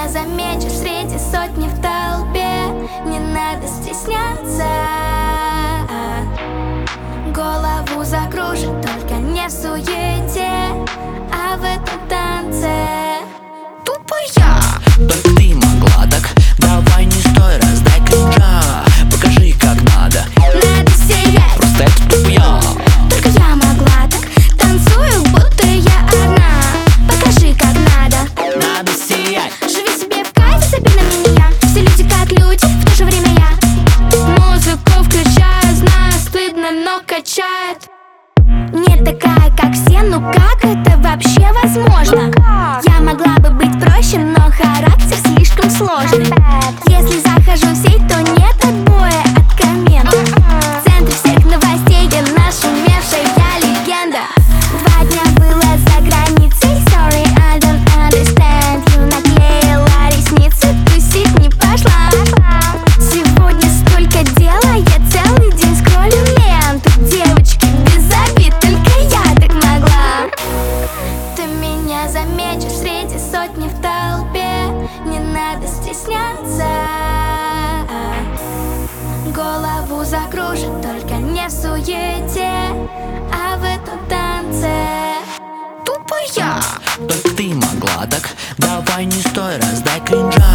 замечу среди сотни в толпе. Не надо стесняться, голову закружит, только не в суете, а в этом танце. Тупая. Только ты могла так, давай не стой, раздай кринжа. Покажи как надо, Надо сиять, просто это тупая. только я могла так. Танцую, будто я одна. Покажи как надо. Надо сиять. Живи себе в кайф, забей на меня. Все люди как люди, в то же время я. Музыку включаю, знаю, стыдно, но качает. Не такая, как все, ну как это вообще возможно? Я могла бы быть проще, но характер слишком сложный. Если захожу в сеть, то нет отбоя от комментов. В центре всех новостей я нашумевшая легенда. 2 дня была за границей, sorry, I don't understand you. Наклеила ресницы, тусить не пошла. Сегодня столько дела, я целый день скроллю ленту. Девочки без обид, только я так могла. Ты меня заметишь среди сотни в толпе. Не надо стесняться, голову закружит, только не в суете, а в этом танце. Тупая. Только ты могла так, давай не стой, раздай кринжа.